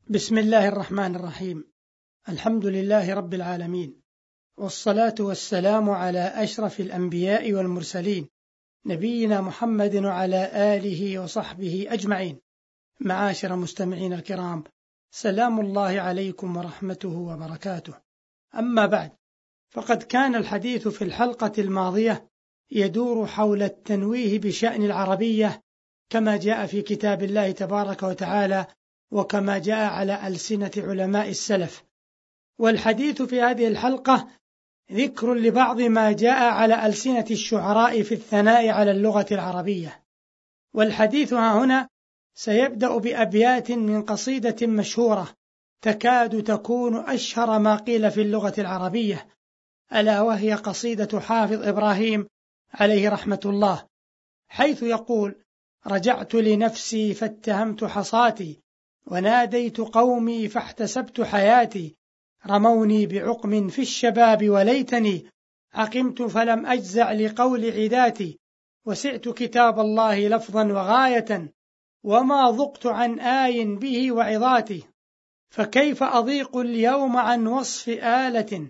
بسم الله الرحمن الرحيم. الحمد لله رب العالمين، والصلاة والسلام على أشرف الأنبياء والمرسلين، نبينا محمد وعلى آله وصحبه أجمعين. معاشر مستمعين الكرام، سلام الله عليكم ورحمته وبركاته. أما بعد، فقد كان الحديث في الحلقة الماضية يدور حول التنويه بشأن العربية كما جاء في كتاب الله تبارك وتعالى، وكما جاء على ألسنة علماء السلف. والحديث في هذه الحلقة ذكر لبعض ما جاء على ألسنة الشعراء في الثناء على اللغة العربية. والحديث هنا سيبدأ بأبيات من قصيدة مشهورة تكاد تكون أشهر ما قيل في اللغة العربية، ألا وهي قصيدة حافظ إبراهيم عليه رحمة الله، حيث يقول: رجعت لنفسي فاتهمت حصاتي، وناديت قومي فاحتسبت حياتي، رموني بعقم في الشباب وليتني عقمت فلم أجزع لقول عداتي، وسعت كتاب الله لفظا وغاية، وما ضقت عن آي به وعظاتي، فكيف أضيق اليوم عن وصف آلة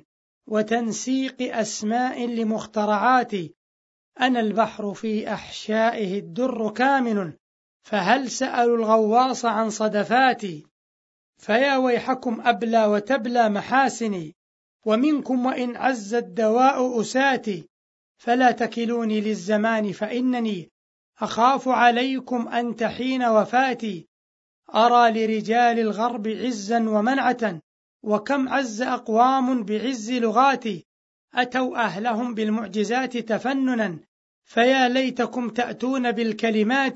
وتنسيق أسماء لمخترعاتي، أنا البحر في أحشائه الدر كامن، فهل سألوا الغواص عن صدفاتي، فيا ويحكم أبلى وتبلى محاسني، ومنكم وإن عز الدواء أساتي، فلا تكلوني للزمان فإنني أخاف عليكم أن تحين وفاتي، أرى لرجال الغرب عزا ومنعة، وكم عز أقوام بعز لغاتي، أتوا أهلهم بالمعجزات تفننا، فيا ليتكم تأتون بالكلمات،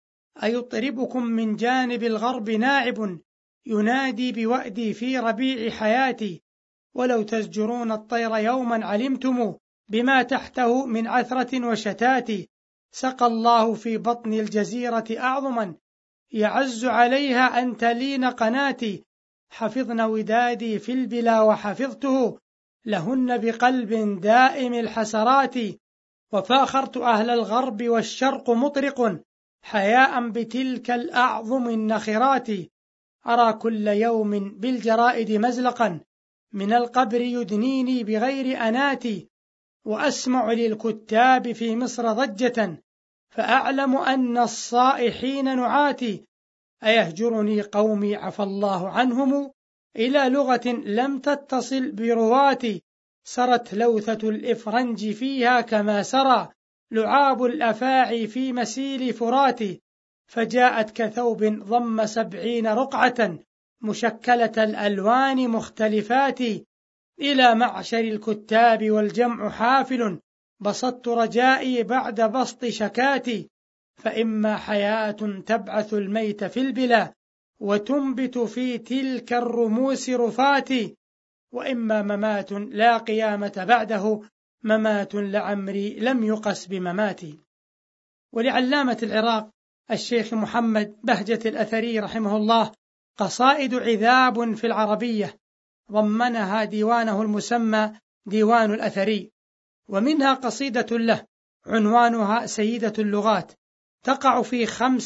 أيطربكم من جانب الغرب ناعب ينادي بوأدي في ربيع حياتي، ولو تزجرون الطير يوما علمتم بما تحته من عثرة وشتات، سقى الله في بطن الجزيرة أعظما يعز عليها أن تلين قناتي، حفظن ودادي في البلا وحفظته لهن بقلب دائم الحسرات، وفاخرت أهل الغرب والشرق مطرق حياء بتلك الأعظم النخرات، أرى كل يوم بالجرائد مزلقا من القبر يدنيني بغير أناتي، وأسمع للكتاب في مصر ضجة فأعلم أن الصائحين نعاتي، أيهجرني قومي عفى الله عنهم إلى لغة لم تتصل برواتي، سرت لوثة الإفرنج فيها كما سرى لعاب الأفاعي في مسيل فراتي، فجاءت كثوب ضم 70 رقعة مشكلة الألوان مختلفات، إلى معشر الكتاب والجمع حافل بسطت رجائي بعد بسط شكاتي، فإما حياة تبعث الميت في البلا وتنبت في تلك الرموس رفاتي، وإما ممات لا قيامة بعده، ممات لعمري لم يقس بمماتي. ولعلامة العراق الشيخ محمد بهجة الأثري رحمه الله قصائد عذاب في العربية ضمنها ديوانه المسمى ديوان الأثري، ومنها قصيدة له عنوانها سيدة اللغات تقع في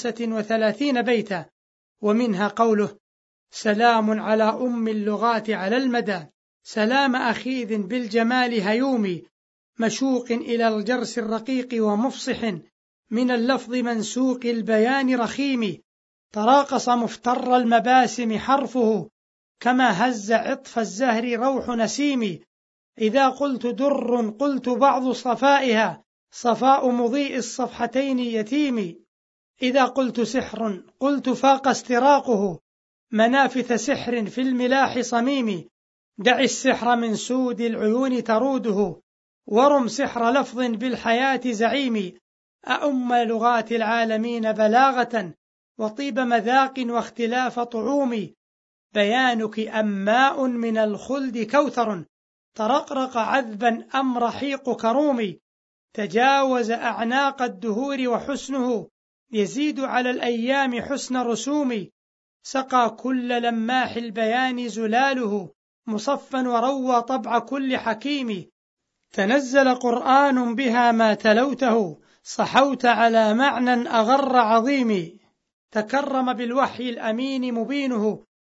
35 بيتا، ومنها قوله: سلام على أم اللغات على المدى، سلام أخيذ بالجمال هيومي، مشوق إلى الجرس الرقيق ومفصح من اللفظ منسوق البيان رخيم، تراقص مفتر المباسم حرفه كما هز عطف الزهر روح نسيم، إذا قلت در قلت بعض صفائها صفاء مضيء الصفحتين يتيم، إذا قلت سحر قلت فاق استراقه منافث سحر في الملاح صميم، دع السحر من سود العيون تروده ورم سحر لفظ بالحياة زعيم، أأم لغات العالمين بلاغة وطيب مذاق واختلاف طعوم، بيانك أماء من الخلد كوثر ترقرق عذبا أم رحيق كروم، تجاوز أعناق الدهور وحسنه يزيد على الأيام حسن رسوم، سقى كل لماح البيان زلاله مصفا وروى طبع كل حكيم، تنزل قرآن بها ما تلوته صحوت على معنى أغر عظيم، تكرم بالوحي الأمين مبينه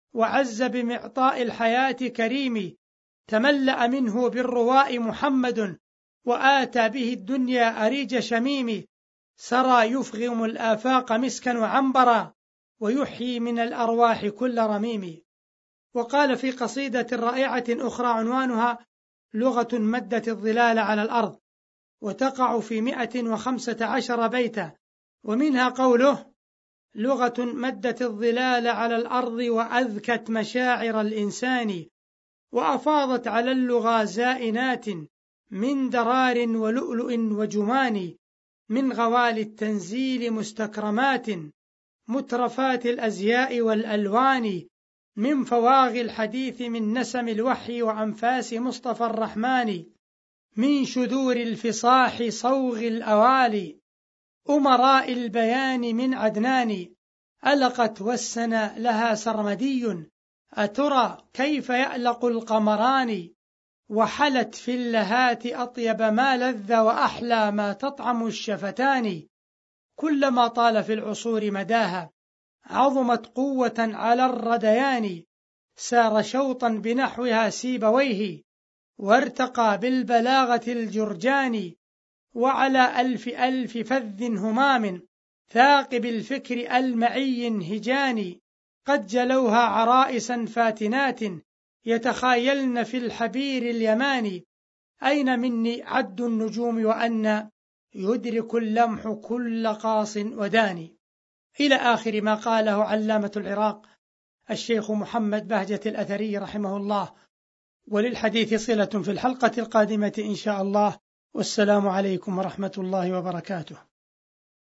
وعز بمعطاء الحياة كريم، تملأ منه بالرواء محمد، وآتى به الدنيا أريج شميم، سرى يفغم الآفاق مسكا وعنبرا، ويحيي من الأرواح كل رميم. وقال في قصيدة رائعة أخرى عنوانها لغة مدت الظلال على الأرض، وتقع في 115 بيتا، ومنها قوله: لغة مدت الظلال على الأرض وأذكت مشاعر الإنسان، وأفاضت على اللغى زائنات من درار ولؤلؤ وجمان، من غوالي التنزيل مستكرمات مترفات الأزياء والألوان، من فواغ الحديث من نسم الوحي وأنفاس مصطفى الرحمن، من شذور الفصاح صوغ الأوالي أمراء البيان من عدنان، ألقت والسنا لها سرمدي أترى كيف يألق القمران، وحلت في اللهات أطيب ما لذ وأحلى ما تطعم الشفتان، كلما طال في العصور مداها عظمت قوة على الرديان، سار شوطا بنحوها سيبويه وارتقى بالبلاغة الجرجان، وعلى ألف ألف فذ همام ثاقب الفكر المعي هجان، قد جلوها عرائسا فاتنات يتخايلن في الحبير اليماني، أين مني عد النجوم وأن يدرك اللمح كل قاص وداني، إلى آخر ما قاله علامة العراق الشيخ محمد بهجة الأثري رحمه الله. وللحديث صلة في الحلقة القادمة إن شاء الله، والسلام عليكم ورحمة الله وبركاته.